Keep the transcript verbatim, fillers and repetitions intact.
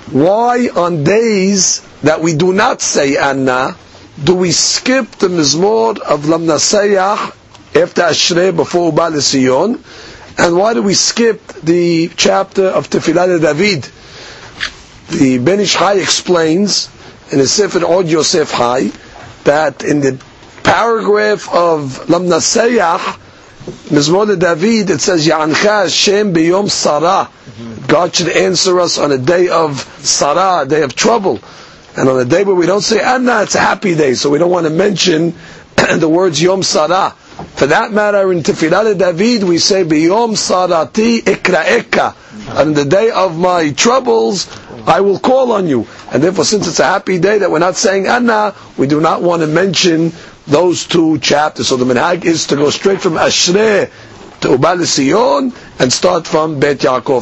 why on days that we do not say Anna, do we skip the Mizmor of Lam Nasayach after Ashrei before Uba L'Sion? And why do we skip the chapter of Tefillah David? The Ben Ish Chai explains in his Sefer Od Yosef Chai that in the paragraph of Lam Nasayach, Mizmor David, it says Ya'ancha Hashem b'yom Sarah. God should answer us on a day of Sarah, a day of trouble. And on a day where we don't say Anna, it's a happy day, so we don't want to mention the words Yom Sarah. For that matter, in Tefillah David, we say b'yom Sarati ikra'eka. On the day of my troubles, I will call on you. And therefore, since it's a happy day that we're not saying Anna, we do not want to mention those two chapters. So the minhag is to go straight from Ashrei to Uba L'Sion and start from Beit Yaakov.